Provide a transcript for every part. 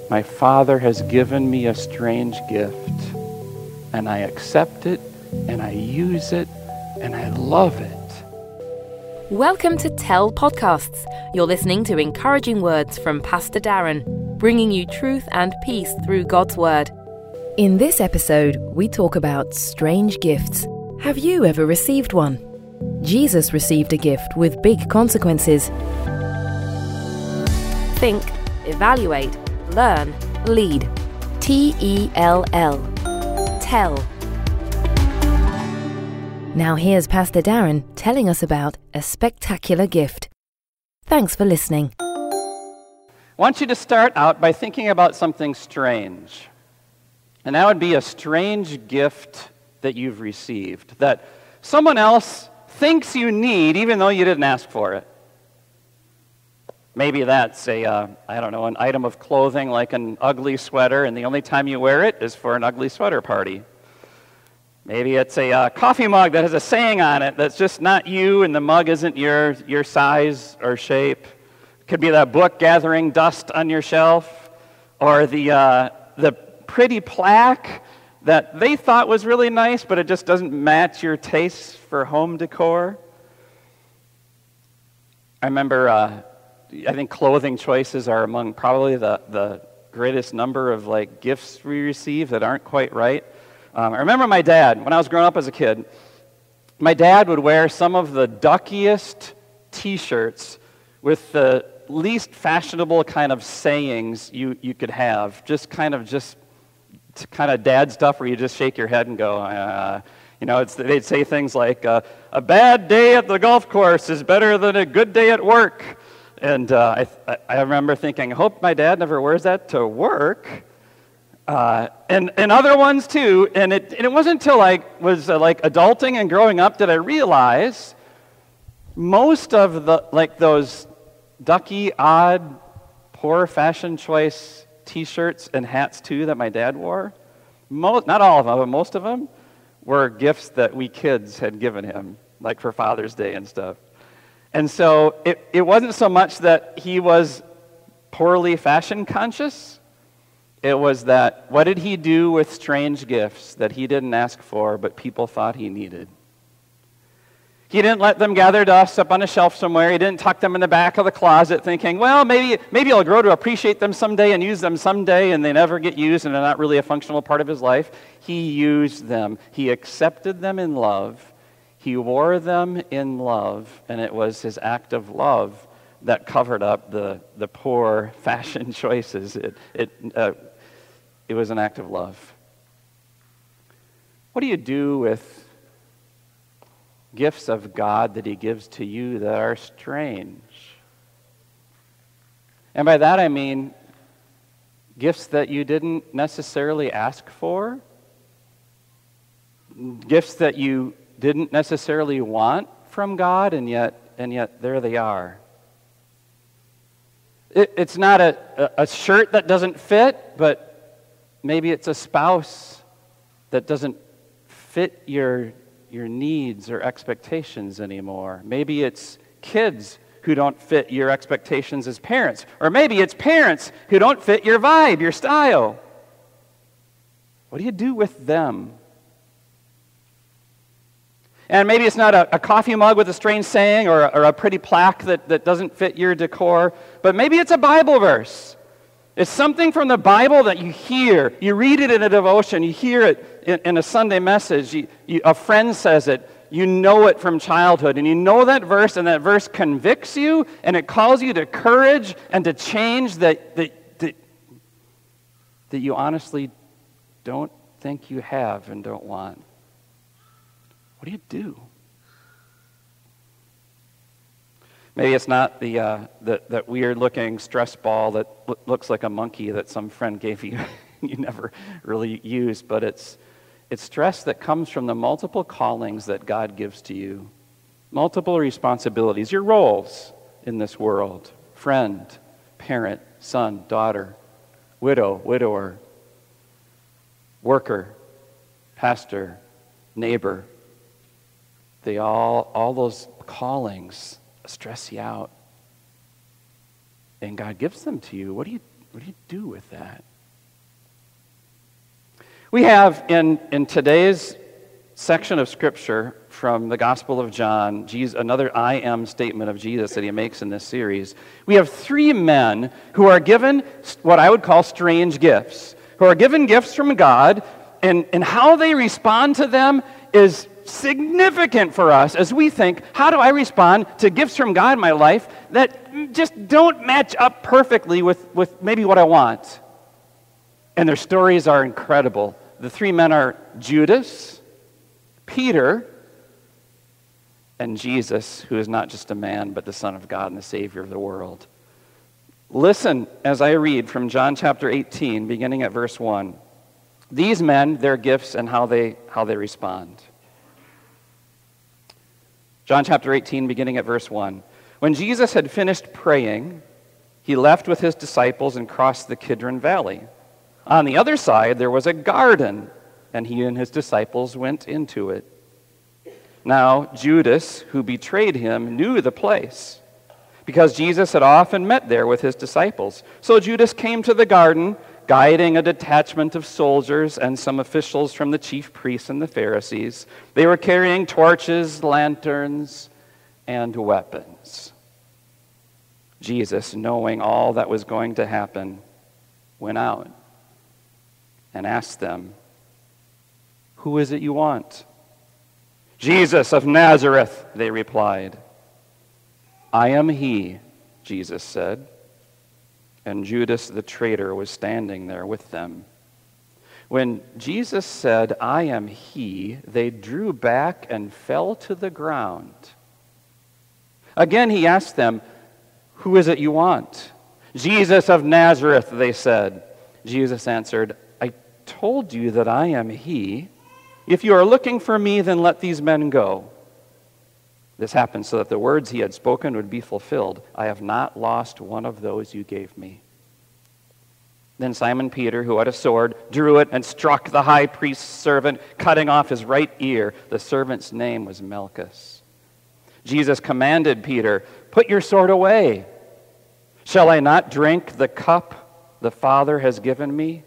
My Father has given me a strange gift, and I accept it, and I use it, and I love it. Welcome to Tell Podcasts. You're listening to encouraging words from Pastor Darren, bringing you truth and peace through God's Word. In this episode, we talk about strange gifts. Have you ever received one? Jesus received a gift with big consequences. Think, evaluate, learn, lead. T-E-L-L. Tell. Now here's Pastor Darren telling us about a spectacular gift. Thanks for listening. I want you to start out by thinking about something strange. And that would be a strange gift that you've received, that someone else thinks you need even though you didn't ask for it. Maybe that's an item of clothing like an ugly sweater, and the only time you wear it is for an ugly sweater party. Maybe it's a coffee mug that has a saying on it that's just not you, and the mug isn't your size or shape. It could be that book gathering dust on your shelf, or the pretty plaque that they thought was really nice, but it just doesn't match your tastes for home decor. I remember, I think clothing choices are among probably the greatest number of gifts we receive that aren't quite right. I remember my dad, when I was growing up as a kid, my dad would wear some of the duckiest t-shirts with the least fashionable kind of sayings you could have. Just kind of dad stuff where you just shake your head and go, they'd say things like, a bad day at the golf course is better than a good day at work. And I remember thinking, I hope my dad never wears that to work. And other ones too, and it wasn't until I was adulting and growing up did I realize most of those ducky, odd, poor fashion choice t-shirts and hats too that my dad wore, not all of them, but most of them were gifts that we kids had given him, like for Father's Day and stuff. And so it wasn't so much that he was poorly fashion conscious. It was that, what did he do with strange gifts that he didn't ask for, but people thought he needed? He didn't let them gather dust up on a shelf somewhere. He didn't tuck them in the back of the closet thinking, well, maybe I'll grow to appreciate them someday and use them someday, and they never get used and they're not really a functional part of his life. He used them. He accepted them in love. He wore them in love, and it was his act of love that covered up the poor fashion choices. It was an act of love. What do you do with gifts of God that he gives to you that are strange? And by that I mean gifts that you didn't necessarily ask for, gifts that you didn't necessarily want from God, and yet there they are. It's not a shirt that doesn't fit, but maybe it's a spouse that doesn't fit your needs or expectations anymore. Maybe it's kids who don't fit your expectations as parents. Or maybe it's parents who don't fit your vibe, your style. What do you do with them? And maybe it's not a coffee mug with a strange saying or a pretty plaque that doesn't fit your decor, but maybe it's a Bible verse. It's something from the Bible that you hear. You read it in a devotion. You hear it in a Sunday message. A friend says it. You know it from childhood. And you know that verse, and that verse convicts you, and it calls you to courage and to change that you honestly don't think you have and don't want. What do you do? Maybe it's not that weird-looking stress ball that looks like a monkey that some friend gave you you never really used, but it's stress that comes from the multiple callings that God gives to you, multiple responsibilities, your roles in this world, friend, parent, son, daughter, widow, widower, worker, pastor, neighbor. All those callings stress you out. And God gives them to you. What do What do you do with that? We have in today's section of Scripture from the Gospel of John, another I am statement of Jesus that he makes in this series. We have three men who are given what I would call strange gifts, who are given gifts from God, and how they respond to them is significant for us as we think, how do I respond to gifts from God in my life that just don't match up perfectly with maybe what I want? And their stories are incredible. The three men are Judas, Peter, and Jesus, who is not just a man, but the Son of God and the Savior of the world. Listen as I read from John chapter 18, beginning at verse 1. These men, their gifts, and how they respond. John chapter 18, beginning at verse 1. When Jesus had finished praying, he left with his disciples and crossed the Kidron Valley. On the other side, there was a garden, and he and his disciples went into it. Now, Judas, who betrayed him, knew the place, because Jesus had often met there with his disciples. So Judas came to the garden, guiding a detachment of soldiers and some officials from the chief priests and the Pharisees. They were carrying torches, lanterns, and weapons. Jesus, knowing all that was going to happen, went out and asked them, "Who is it you want?" "Jesus of Nazareth," they replied. "I am he," Jesus said. And Judas the traitor was standing there with them. When Jesus said, "I am he," they drew back and fell to the ground. Again he asked them, "Who is it you want?" "Jesus of Nazareth," they said. Jesus answered, "I told you that I am he. If you are looking for me, then let these men go." This happened so that the words he had spoken would be fulfilled. "I have not lost one of those you gave me." Then Simon Peter, who had a sword, drew it and struck the high priest's servant, cutting off his right ear. The servant's name was Malchus. Jesus commanded Peter, "Put your sword away. Shall I not drink the cup the Father has given me?"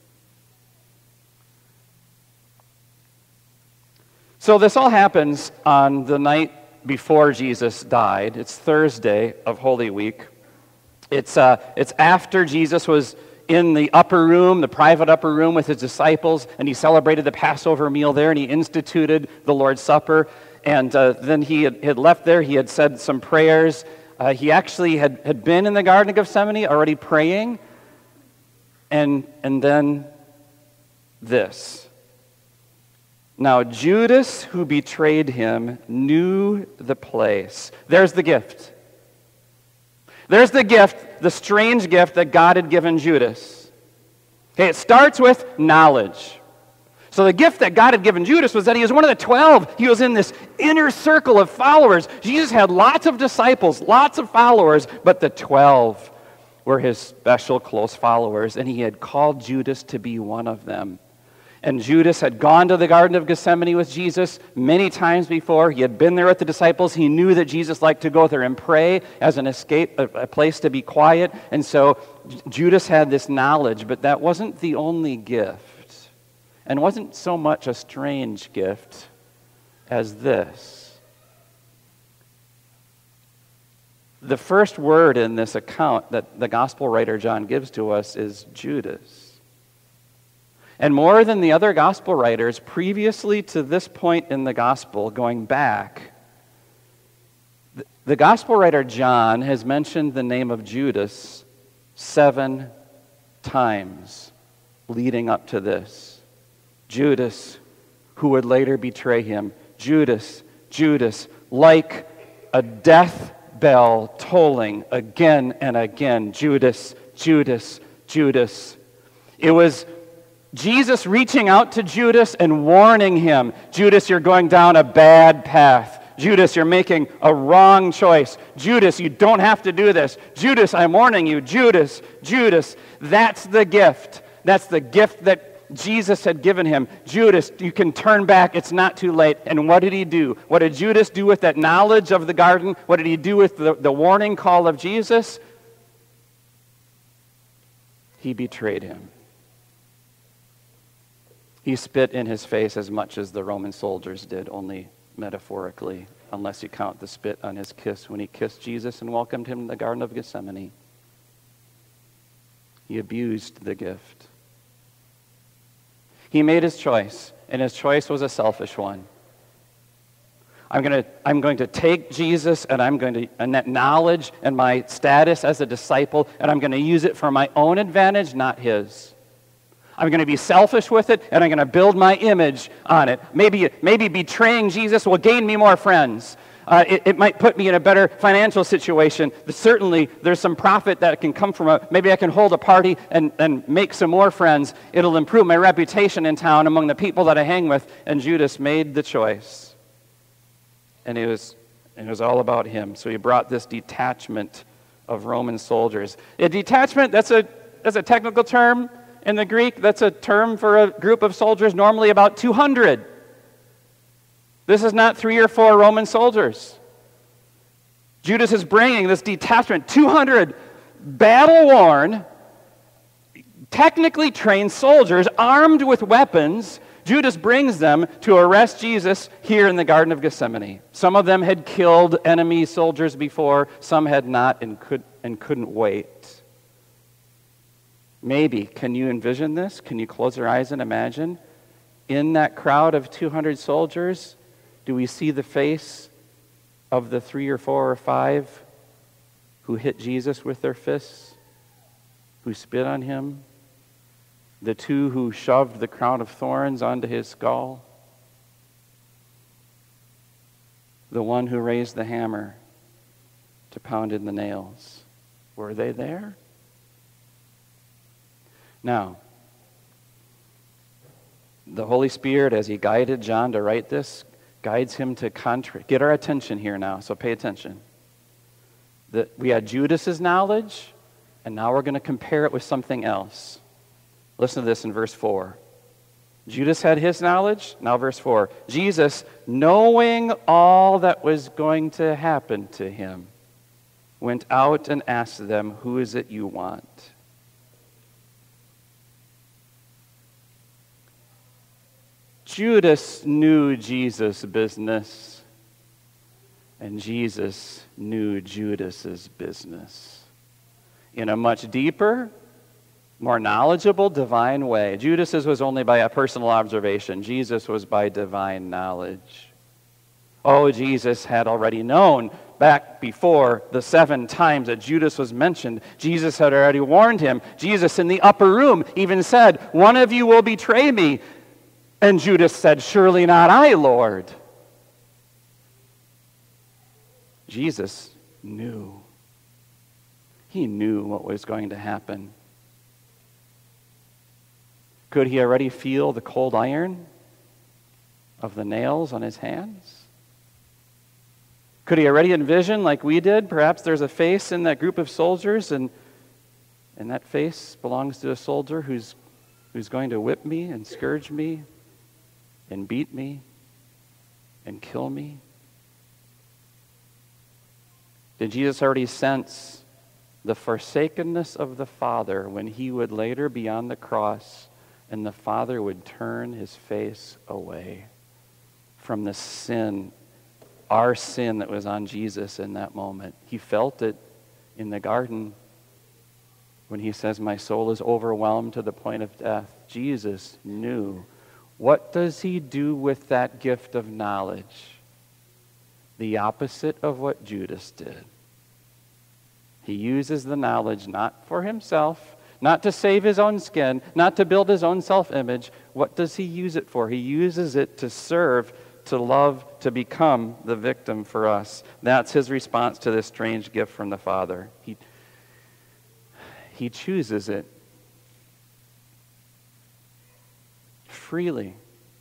So this all happens on the night before Jesus died. It's Thursday of Holy Week. It's after Jesus was in the upper room, the private upper room with his disciples, and he celebrated the Passover meal there, and he instituted the Lord's Supper. And then he had left there. He had said some prayers. He actually had been in the Garden of Gethsemane already praying. And then this. Now, Judas, who betrayed him, knew the place. There's the gift. There's the gift, the strange gift that God had given Judas. Okay, it starts with knowledge. So the gift that God had given Judas was that he was one of the 12. He was in this inner circle of followers. Jesus had lots of disciples, lots of followers, but the 12 were his special close followers, and he had called Judas to be one of them. And Judas had gone to the Garden of Gethsemane with Jesus many times before. He had been there with the disciples. He knew that Jesus liked to go there and pray as an escape, a place to be quiet. And so Judas had this knowledge, but that wasn't the only gift. And wasn't so much a strange gift as this. The first word in this account that the gospel writer John gives to us is Judas. And more than the other gospel writers, previously to this point in the gospel, going back, the gospel writer John has mentioned the name of Judas 7 times leading up to this. Judas, who would later betray him. Judas, Judas, like a death bell tolling again and again. Judas, Judas, Judas. It was Jesus reaching out to Judas and warning him, "Judas, you're going down a bad path. Judas, you're making a wrong choice. Judas, you don't have to do this. Judas, I'm warning you. Judas, Judas." That's the gift. That's the gift that Jesus had given him. Judas, you can turn back. It's not too late. And what did he do? What did Judas do with that knowledge of the garden? What did he do with the warning call of Jesus? he betrayed him. He spit in his face as much as the Roman soldiers did, only metaphorically, unless you count the spit on his kiss when he kissed Jesus and welcomed him in the Garden of Gethsemane. He abused the gift. He made his choice, and his choice was a selfish one. I'm going to take Jesus, and that knowledge and my status as a disciple, and I'm going to use it for my own advantage, not his. I'm going to be selfish with it, and I'm going to build my image on it. Maybe betraying Jesus will gain me more friends. It might put me in a better financial situation. But certainly, there's some profit that can come from it. Maybe I can hold a party and make some more friends. It'll improve my reputation in town among the people that I hang with. And Judas made the choice. And it was all about him. So he brought this detachment of Roman soldiers. A detachment, that's a technical term in the Greek. That's a term for a group of soldiers, normally about 200. This is not 3 or 4 Roman soldiers. Judas is bringing this detachment, 200 battle-worn, technically trained soldiers, armed with weapons. Judas brings them to arrest Jesus here in the Garden of Gethsemane. Some of them had killed enemy soldiers before, some had not and couldn't wait. Maybe, can you envision this? Can you close your eyes and imagine? In that crowd of 200 soldiers, do we see the face of the 3 or 4 or 5 who hit Jesus with their fists, who spit on him? The 2 who shoved the crown of thorns onto his skull? The one who raised the hammer to pound in the nails? Were they there? Now, the Holy Spirit, as he guided John to write this, guides him to get our attention here now, so pay attention. We had Judas's knowledge, and now we're going to compare it with something else. Listen to this in verse 4. Judas had his knowledge. Now verse 4. Jesus, knowing all that was going to happen to him, went out and asked them, "Who is it you want?" Judas knew Jesus' business, and Jesus knew Judas's business in a much deeper, more knowledgeable, divine way. Judas's was only by a personal observation. Jesus was by divine knowledge. Oh, Jesus had already known back before the 7 times that Judas was mentioned. Jesus had already warned him. Jesus in the upper room even said, "One of you will betray me." And Judas said, "Surely not I, Lord." Jesus knew. He knew what was going to happen. Could he already feel the cold iron of the nails on his hands? Could he already envision, like we did, perhaps there's a face in that group of soldiers, and that face belongs to a soldier who's going to whip me and scourge me and beat me and kill me? Did Jesus already sense the forsakenness of the Father when he would later be on the cross and the Father would turn his face away from the sin, our sin that was on Jesus in that moment? He felt it in the garden when he says, "My soul is overwhelmed to the point of death." Jesus knew. What does he do with that gift of knowledge? The opposite of what Judas did. He uses the knowledge not for himself, not to save his own skin, not to build his own self-image. What does he use it for? He uses it to serve, to love, to become the victim for us. That's his response to this strange gift from the Father. He chooses it freely,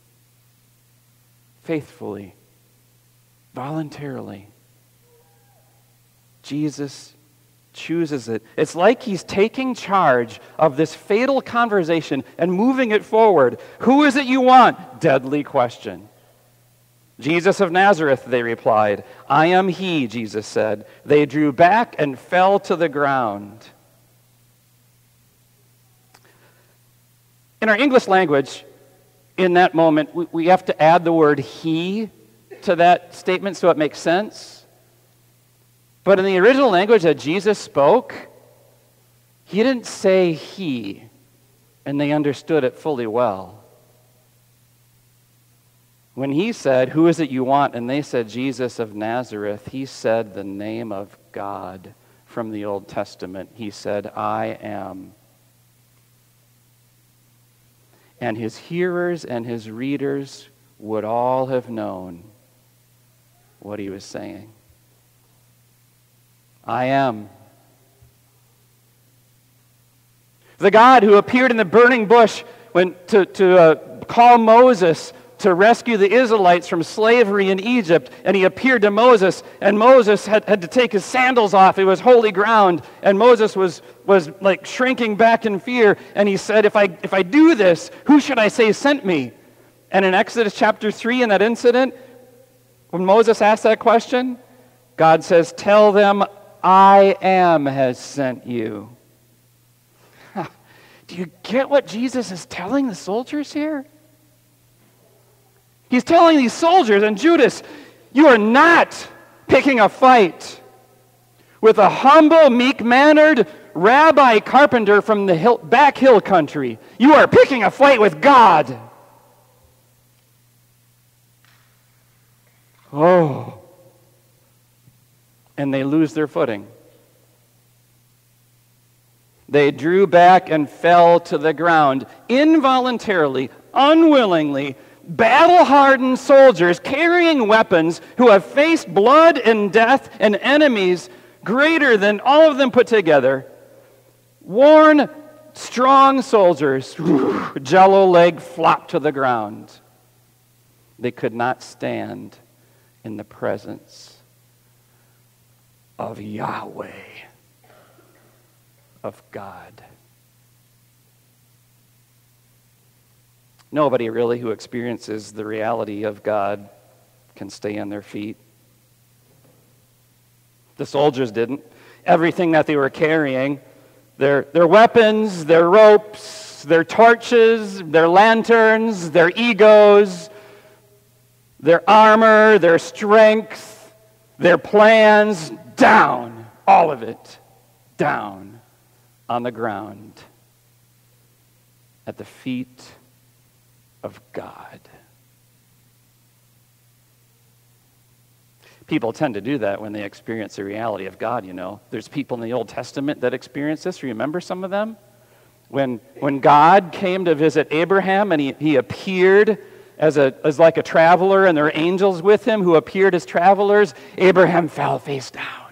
faithfully, voluntarily. Jesus chooses it. It's like he's taking charge of this fatal conversation and moving it forward. "Who is it you want?" Deadly question. "Jesus of Nazareth," they replied. "I am he," Jesus said. They drew back and fell to the ground. In our English language, in that moment, we have to add the word he to that statement so it makes sense. But in the original language that Jesus spoke, he didn't say he, and they understood it fully well. When he said, "Who is it you want?" and they said, "Jesus of Nazareth," he said the name of God from the Old Testament. He said, "I am." And his hearers and his readers would all have known what he was saying. I am. The God who appeared in the burning bush to call Moses to rescue the Israelites from slavery in Egypt, and he appeared to Moses, and Moses had to take his sandals off. It was holy ground, and Moses was like shrinking back in fear, and he said, if I do this, who should I say sent me? And in Exodus chapter 3, in that incident, when Moses asked that question, God says, "Tell them, I am has sent you." Do you get what Jesus is telling the soldiers here? He's telling these soldiers, and Judas, you are not picking a fight with a humble, meek-mannered rabbi carpenter from the back hill country. You are picking a fight with God. Oh. And they lose their footing. They drew back and fell to the ground, involuntarily, unwillingly. Battle-hardened soldiers carrying weapons who have faced blood and death and enemies greater than all of them put together. Worn, strong soldiers, jello leg flopped to the ground. They could not stand in the presence of Yahweh, of God. Nobody really who experiences the reality of God can stay on their feet. The soldiers didn't. Everything that they were carrying, their weapons, their ropes, their torches, their lanterns, their egos, their armor, their strength, their plans, down, all of it, down on the ground at the feet of God. People tend to do that when they experience the reality of God, you know. There's people in the Old Testament that experience this. Remember some of them? When God came to visit Abraham and he appeared as like a traveler, and there were angels with him who appeared as travelers, Abraham fell face down.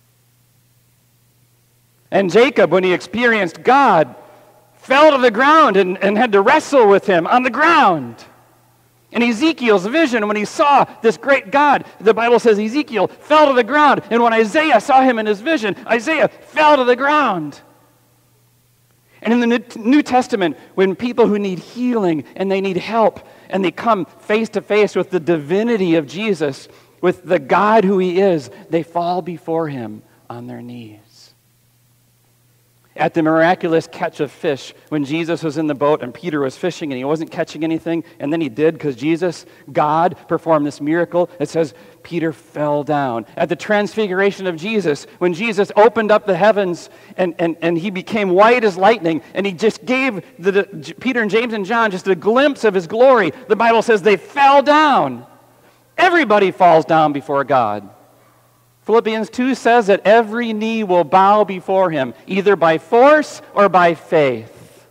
And Jacob, when he experienced God, fell to the ground and had to wrestle with him on the ground. And Ezekiel's vision, when he saw this great God, the Bible says Ezekiel fell to the ground. And when Isaiah saw him in his vision, Isaiah fell to the ground. And in the New Testament, when people who need healing and they need help, and they come face to face with the divinity of Jesus, with the God who he is, they fall before him on their knees. At the miraculous catch of fish, when Jesus was in the boat and Peter was fishing and he wasn't catching anything, and then he did because Jesus, God, performed this miracle, it says Peter fell down. At the transfiguration of Jesus, when Jesus opened up the heavens and he became white as lightning, and he just gave Peter and James and John just a glimpse of his glory, the Bible says they fell down. Everybody falls down before God. Philippians 2 says that every knee will bow before him, either by force or by faith.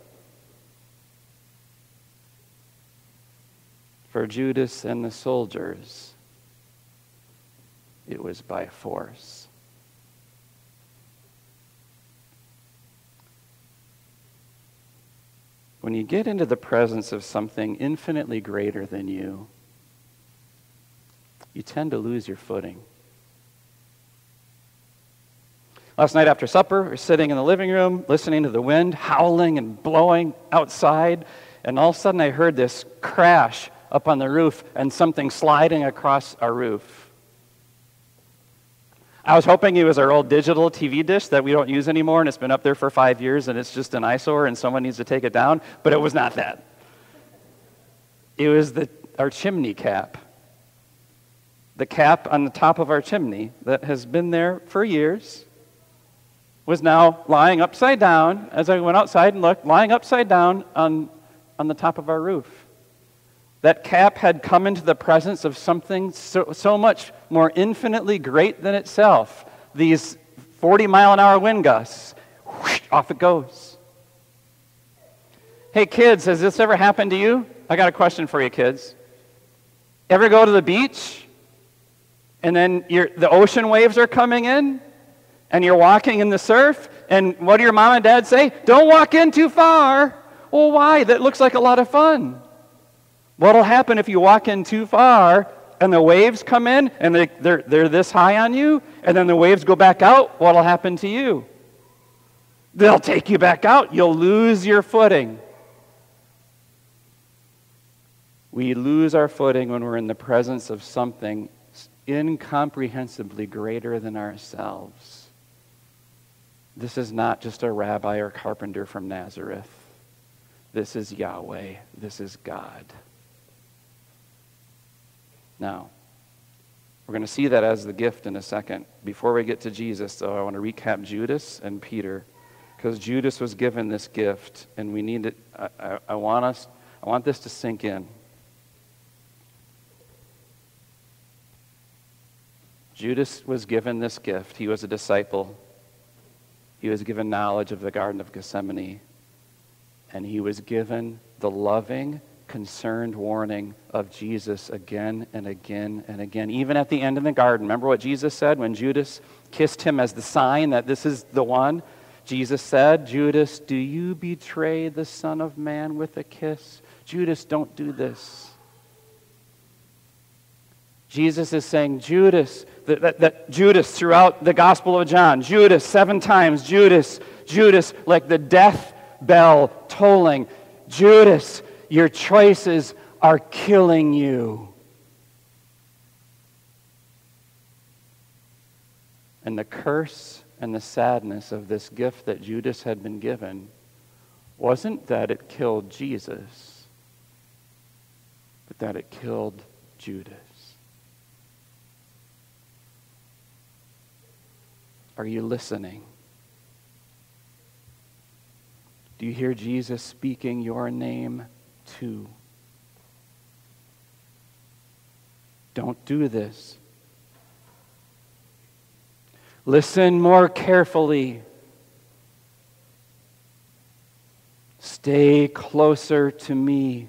For Judas and the soldiers, it was by force. When you get into the presence of something infinitely greater than you, you tend to lose your footing. Last night after supper, we're sitting in the living room, listening to the wind howling and blowing outside, and all of a sudden I heard this crash up on the roof and something sliding across our roof. I was hoping it was our old digital TV dish that we don't use anymore, and it's been up there for 5 years, and it's just an eyesore, and someone needs to take it down. But it was not that. It was our chimney cap. The cap on the top of our chimney that has been there for years was now lying upside down, as I went outside and looked, lying upside down on the top of our roof. That cap had come into the presence of something so much more infinitely great than itself. These 40-mile-an-hour wind gusts, whoosh, off it goes. Hey kids, has this ever happened to you? I got a question for you kids. Ever go to the beach and then the ocean waves are coming in and you're walking in the surf, and what do your mom and dad say? Don't walk in too far. Well, why? That looks like a lot of fun. What'll happen if you walk in too far and the waves come in and they're this high on you, and then the waves go back out? What'll happen to you? They'll take you back out. You'll lose your footing. We lose our footing when we're in the presence of something incomprehensibly greater than ourselves. This is not just a rabbi or carpenter from Nazareth. This is Yahweh. This is God. Now, we're going to see that as the gift in a second. Before we get to Jesus, though, I want to recap Judas and Peter, because Judas was given this gift, and we need it. I want this to sink in. Judas was given this gift. He was a disciple. He was given knowledge of the Garden of Gethsemane, and he was given the loving, concerned warning of Jesus again and again and again. Even at the end of the garden, remember what Jesus said when Judas kissed him as the sign that this is the one? Jesus said, Judas, do you betray the Son of Man with a kiss? Judas, don't do this. Jesus is saying, Judas, that Judas throughout the Gospel of John, Judas 7 times, Judas, like the death bell tolling, Judas, your choices are killing you. And the curse and the sadness of this gift that Judas had been given wasn't that it killed Jesus, but that it killed Judas. Are you listening? Do you hear Jesus speaking your name too? Don't do this. Listen more carefully. Stay closer to me.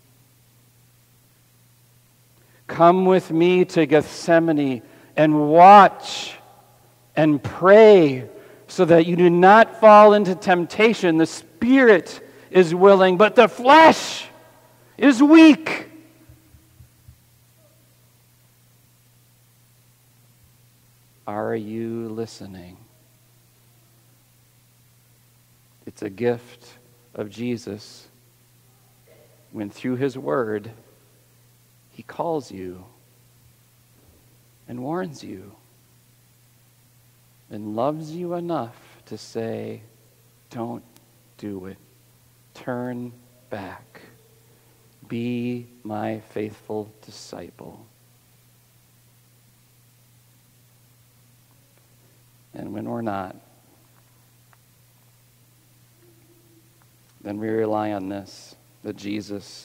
Come with me to Gethsemane and watch and pray so that you do not fall into temptation. The spirit is willing, but the flesh is weak. Are you listening? It's a gift of Jesus when through his word he calls you and warns you and loves you enough to say, don't do it. Turn back. Be my faithful disciple. And when we're not, then we rely on this, that Jesus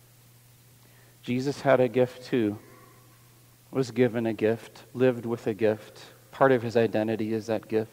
had a gift too, was given a gift, lived with a gift. Part of his identity is that gift.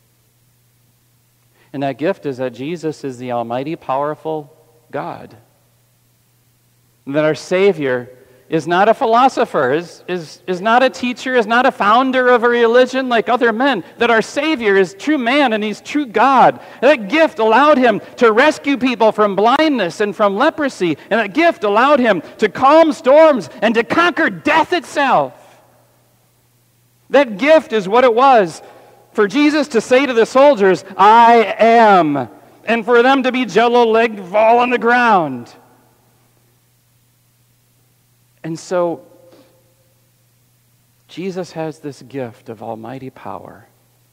And that gift is that Jesus is the almighty, powerful God. And that our Savior is not a philosopher, is not a teacher, is not a founder of a religion like other men. That our Savior is true man and he's true God. And that gift allowed him to rescue people from blindness and from leprosy. And that gift allowed him to calm storms and to conquer death itself. That gift is what it was for Jesus to say to the soldiers, I am, and for them to be jello-legged, fall on the ground. And so Jesus has this gift of almighty power.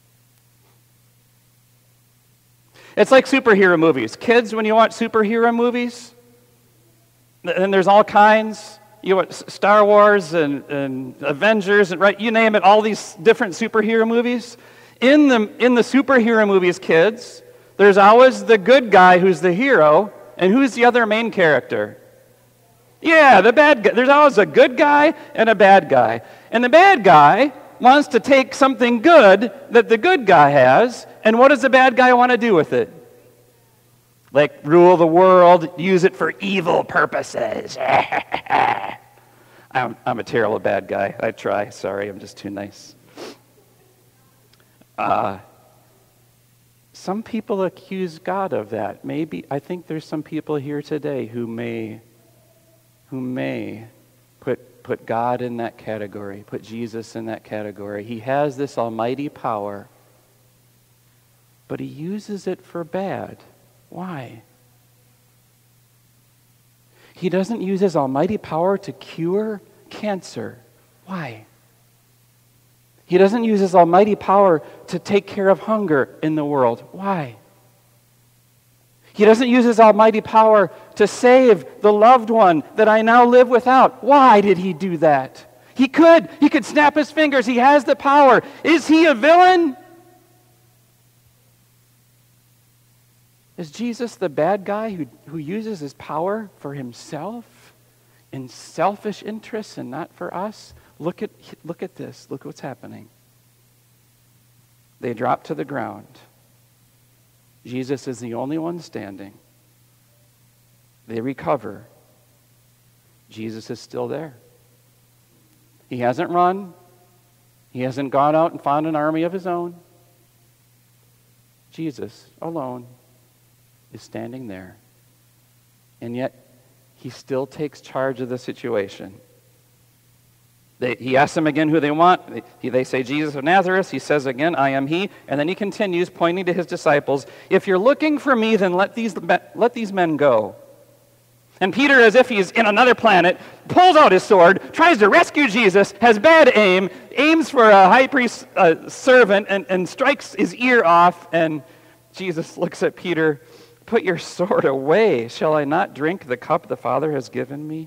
It's like superhero movies. Kids, when you watch superhero movies, and there's all kinds. You watch Star Wars and Avengers, and right, you name it, all these different superhero movies. In the superhero movies, kids, there's always the good guy who's the hero, and who's the other main character? Yeah, the bad guy. There's always a good guy and a bad guy. And the bad guy wants to take something good that the good guy has, and what does the bad guy want to do with it? Like rule the world, use it for evil purposes. I'm a terrible bad guy. I try. Sorry, I'm just too nice. Some people accuse God of that. Maybe, I think there's some people here today who may put God in that category, put Jesus in that category. He has this almighty power, but he uses it for bad. Why? He doesn't use his almighty power to cure cancer. Why? He doesn't use his almighty power to take care of hunger in the world. Why? He doesn't use his almighty power to save the loved one that I now live without. Why did he do that? He could snap his fingers. He has the power. Is he a villain? Is Jesus the bad guy who uses his power for himself in selfish interests and not for us? Look at this. Look what's happening. They drop to the ground. Jesus is the only one standing. They recover. Jesus is still there. He hasn't run. He hasn't gone out and found an army of his own. Jesus alone is standing there. And yet, he still takes charge of the situation. He asks them again who they want. They say, Jesus of Nazareth. He says again, I am he. And then he continues, pointing to his disciples, if you're looking for me, then let these men go. And Peter, as if he's in another planet, pulls out his sword, tries to rescue Jesus, has bad aim, aims for a high priest's servant, and strikes his ear off. And Jesus looks at Peter, put your sword away. Shall I not drink the cup the Father has given me?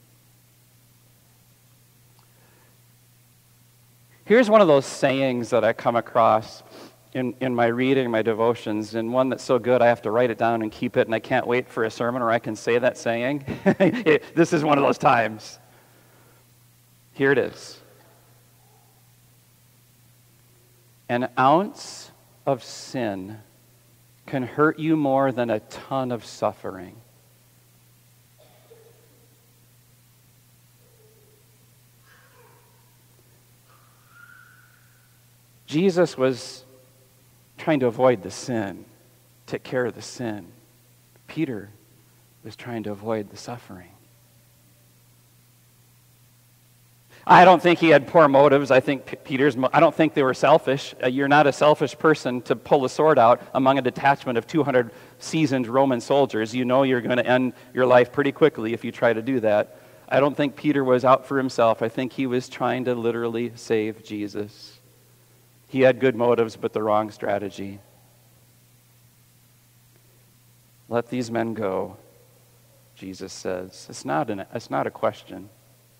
Here's one of those sayings that I come across in my reading, my devotions, and one that's so good I have to write it down and keep it, and I can't wait for a sermon where I can say that saying. This is one of those times. Here it is. An ounce of sin can hurt you more than a ton of suffering. Jesus was trying to avoid the sin, take care of the sin. Peter was trying to avoid the suffering. I don't think he had poor motives. I don't think they were selfish. You're not a selfish person to pull a sword out among a detachment of 200 seasoned Roman soldiers. You know you're going to end your life pretty quickly if you try to do that. I don't think Peter was out for himself. I think he was trying to literally save Jesus. He had good motives, but the wrong strategy. Let these men go, Jesus says. It's not a question.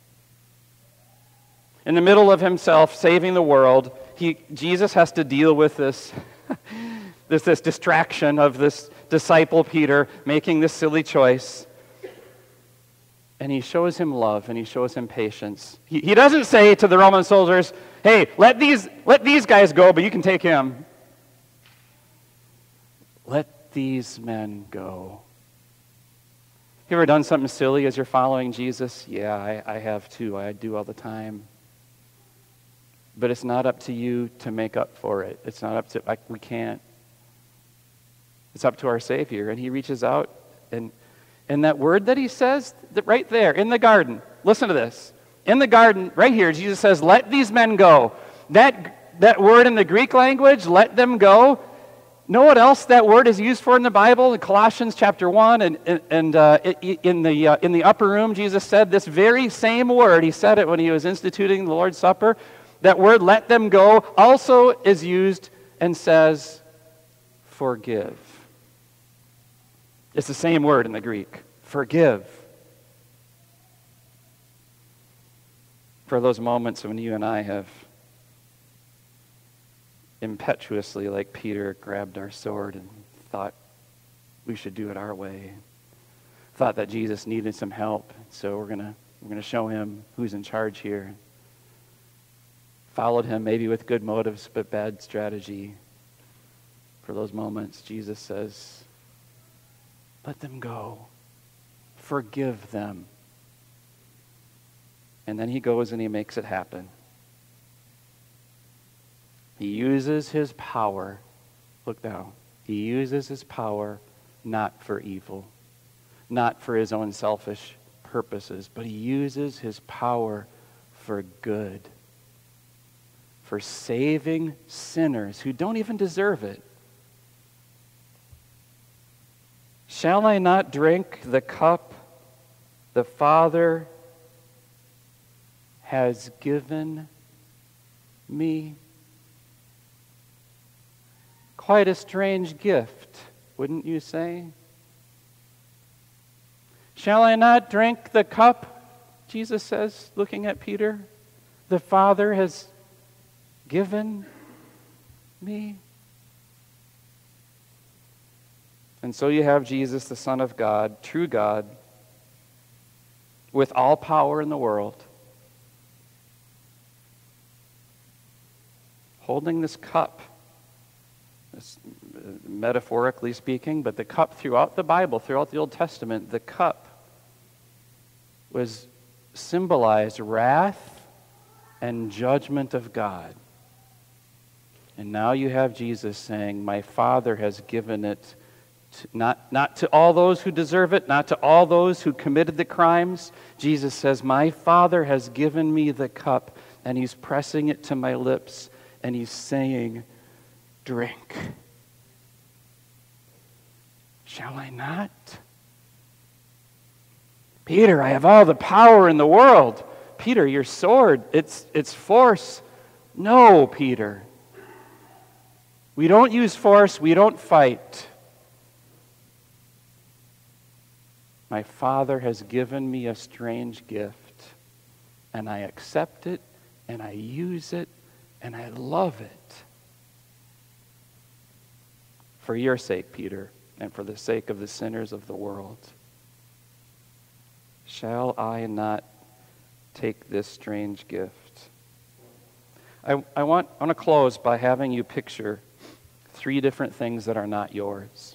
In the middle of himself saving the world, Jesus has to deal with this distraction of this disciple Peter making this silly choice. And he shows him love and he shows him patience. He doesn't say to the Roman soldiers, hey, let these guys go, but you can take him. Let these men go. You ever done something silly as you're following Jesus? Yeah, I have too. I do all the time. But it's not up to you to make up for it. It's not up to, we can't. It's up to our Savior. And he reaches out and that word that he says, right there, in the garden, listen to this. In the garden, right here, Jesus says, let these men go. That word in the Greek language, let them go, know what else that word is used for in the Bible? In Colossians chapter 1 and in the upper room, Jesus said this very same word. He said it when he was instituting the Lord's Supper. That word, let them go, also is used and says, forgive. It's the same word in the Greek, forgive. For those moments when you and I have impetuously, like Peter, grabbed our sword and thought we should do it our way. Thought that Jesus needed some help, so we're gonna show him who's in charge here. Followed him maybe with good motives, but bad strategy. For those moments, Jesus says, let them go. Forgive them. And then he goes and he makes it happen. He uses his power. Look now. He uses his power not for evil, not for his own selfish purposes, but he uses his power for good, for saving sinners who don't even deserve it. Shall I not drink the cup the Father has given me? Quite a strange gift, wouldn't you say? Shall I not drink the cup, Jesus says, looking at Peter, the Father has given me? And so you have Jesus, the Son of God, true God, with all power in the world, holding this cup, metaphorically speaking, but the cup throughout the Bible, throughout the Old Testament, the cup was symbolized wrath and judgment of God. And now you have Jesus saying, my Father has given it not to all those who deserve it, not to all those who committed the crimes. Jesus says, my Father has given me the cup, and he's pressing it to my lips, and he's saying, drink. Shall I not? Peter, I have all the power in the world. Peter, your sword, it's force. No, Peter. We don't use force, we don't fight. My Father has given me a strange gift, and I accept it, and I use it, and I love it. For your sake, Peter, and for the sake of the sinners of the world. Shall I not take this strange gift? I want to close by having you picture 3 different things that are not yours.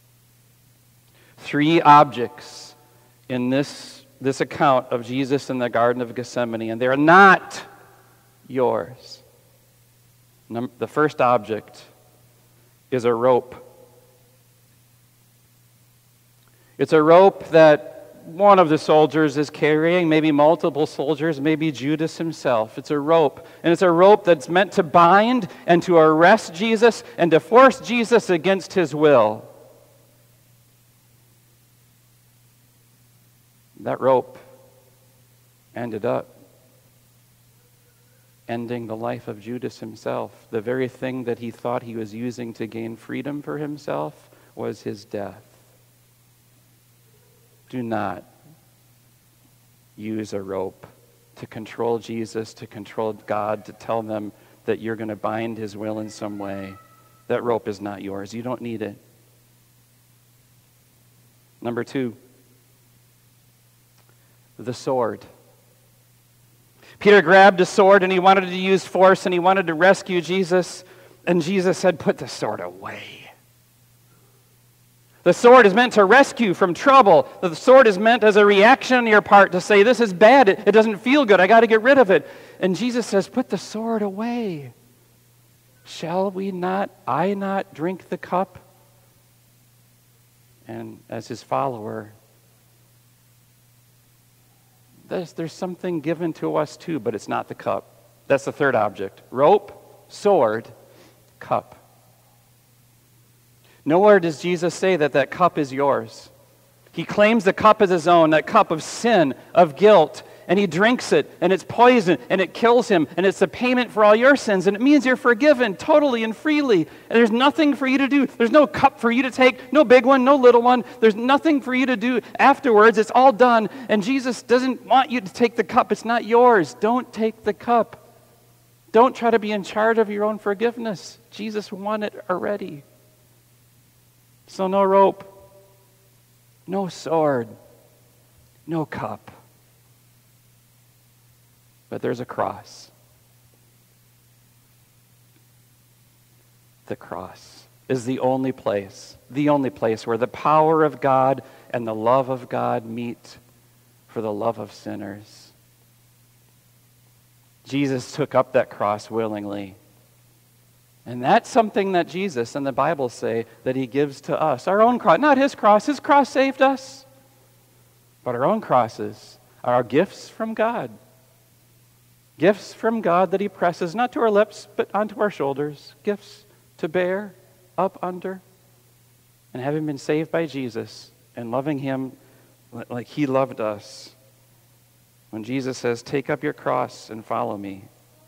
3 objects in this account of Jesus in the Garden of Gethsemane, and they're not yours. The first object is a rope. It's a rope that one of the soldiers is carrying, maybe multiple soldiers, maybe Judas himself. It's a rope, and it's a rope that's meant to bind and to arrest Jesus and to force Jesus against his will. That rope ended up ending the life of Judas himself. The very thing that he thought he was using to gain freedom for himself was his death. Do not use a rope to control Jesus, to control God, to tell them that you're going to bind his will in some way. That rope is not yours. You don't need it. Number 2, the sword. Peter grabbed a sword and he wanted to use force and he wanted to rescue Jesus, and Jesus said, put the sword away. The sword is meant to rescue from trouble. The sword is meant as a reaction on your part to say, this is bad, it doesn't feel good, I got to get rid of it. And Jesus says, put the sword away. Shall I not drink the cup? And as his follower, there's something given to us too, but it's not the cup. That's the third object. Rope, sword, cup. Nowhere does Jesus say that that cup is yours. He claims the cup as his own, that cup of sin, of guilt. and he drinks it, and it's poison, and it kills him, and it's the payment for all your sins, and it means you're forgiven totally and freely, and there's nothing for you to do. There's no cup for you to take, no big one, no little one. There's nothing for you to do afterwards. It's all done, and Jesus doesn't want you to take the cup. It's not yours. Don't take the cup. Don't try to be in charge of your own forgiveness. Jesus won it already. So no rope, no sword, no cup. But there's a cross. The cross is the only place where the power of God and the love of God meet for the love of sinners. Jesus took up that cross willingly. And that's something that Jesus and the Bible say that he gives to us. Our own cross, not his cross. His cross saved us. But our own crosses are our gifts from God. Gifts from God that he presses, not to our lips, but onto our shoulders. Gifts to bear up under. And having been saved by Jesus and loving him like he loved us, when Jesus says, take up your cross and follow me,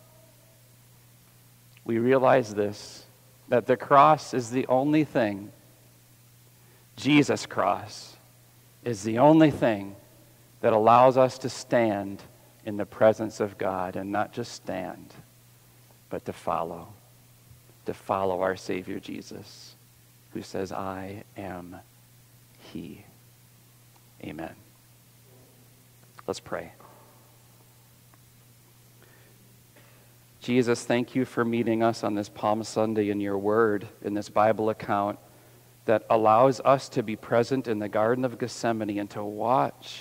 we realize this, that the cross is the only thing, Jesus' cross is the only thing that allows us to stand in the presence of God, and not just stand, but to follow our Savior Jesus, who says, I am he. Amen. Let's pray. Jesus, thank you for meeting us on this Palm Sunday in your word, in this Bible account that allows us to be present in the Garden of Gethsemane and to watch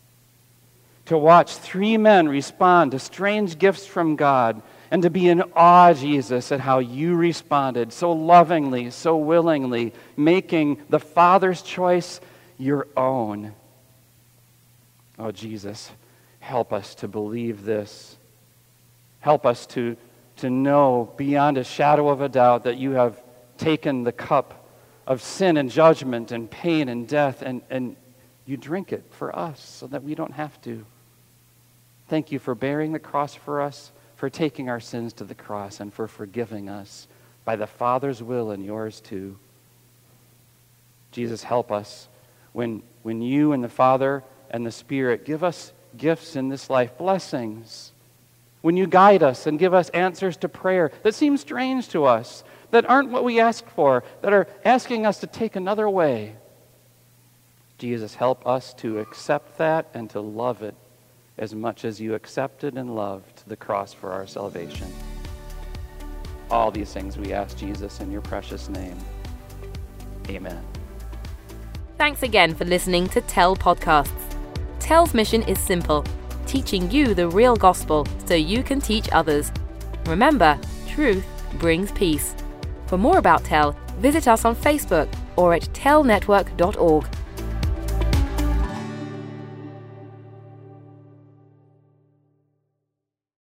3 men respond to strange gifts from God, and to be in awe, Jesus, at how you responded so lovingly, so willingly, making the Father's choice your own. Oh, Jesus, help us to believe this. Help us to know beyond a shadow of a doubt that you have taken the cup of sin and judgment and pain and death, and you drink it for us so that we don't have to. Thank you for bearing the cross for us, for taking our sins to the cross, and for forgiving us by the Father's will and yours too. Jesus, help us when you and the Father and the Spirit give us gifts in this life, blessings. When you guide us and give us answers to prayer that seem strange to us, that aren't what we ask for, that are asking us to take another way. Jesus, help us to accept that and to love it as much as you accepted and loved the cross for our salvation. All these things we ask, Jesus, in your precious name. Amen. Thanks again for listening to Tell Podcasts. Tell's mission is simple: teaching you the real gospel so you can teach others. Remember, truth brings peace. For more about Tell, visit us on Facebook or at tellnetwork.org.